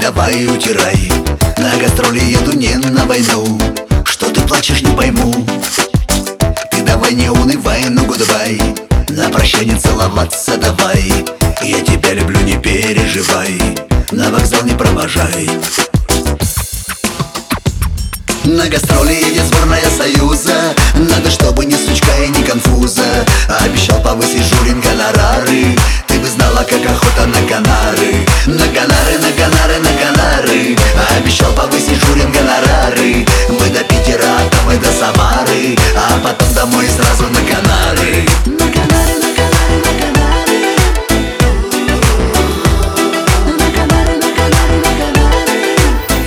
давай утирай. На гастроли еду не на войну. Что ты плачешь, не пойму. Ты давай не унывай, ну гудбай. На прощание целоваться давай. Я тебя люблю, не переживай. На вокзал не провожай. На гастроли едет сборная Союза. Надо, чтобы ни сучка и ни конфуза. Обещал повысить Журин гонорары. Ты бы знала, как охота на Канары. На Канары, на Канары, на Канары. Обещал повысить Журин гонорары. Мы до Питера, а там и до Самары. А потом домой сразу на Канары. На Канары, на Канары, на Канары. На Канары, на Канары, на Канары.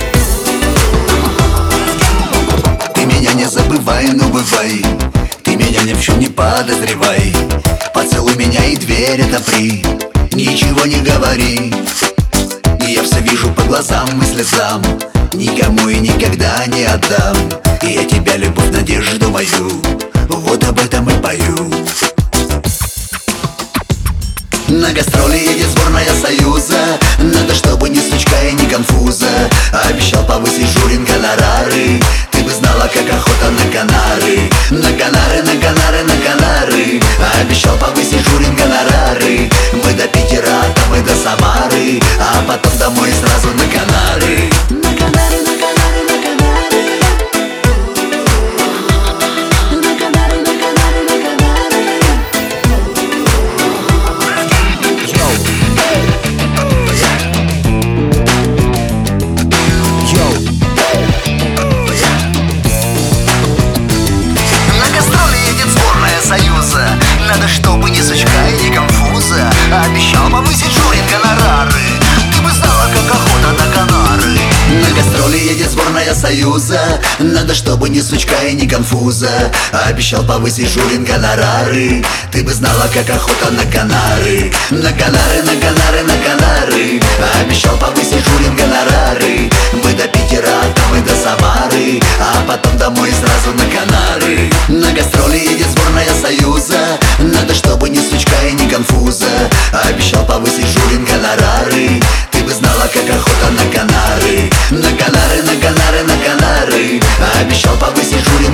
Ты меня не забывай, ну бывай. Ты меня ни в чем не подозревай. Поцелуй меня и дверь отопри. Ничего не говори. Я все вижу по глазам и слезам. Никому и никогда не отдам. Я тебя, любовь, надежду мою. Вот об этом и пою. На гастроли едет сборная Союза. Надо, чтобы ни сучка и ни конфуза. Обещал повысить Журин гонорары. Ты бы знала, как охота на Канары. На Канары, на Канары, на Канары. Обещал повысить Журин гонорары. Мы до Питера, а там и до Самары. А потом домой сразу на Канары. На Канары, на Канары, на Канары. На Канары, на Канары, на Канары. На гастроли едет сборная Союза. Надо, чтобы ни сучка и ни конфуза. Обещал повысить Журин гонорары. Ты бы знала, как охота на Канары. На гастроли едет сборная Союза. Надо, чтобы ни сучка и ни конфуза. Обещал повысить Журин гонорары. Ты бы знала, как охота на Канары. На Канары, на Канары, на Канары. Обещал повысить Журин гонорары. Мы до Питера, а там и до Самары. А потом домой сразу на Канары. На гастроли едет сборная Союза. Надо, чтобы ни сучка и ни конфуза. Обещал повысить Журин гонорары. Ты бы знала, как охота на Канары. На Канары, на Канары, на Канары. Обещал повысить Журин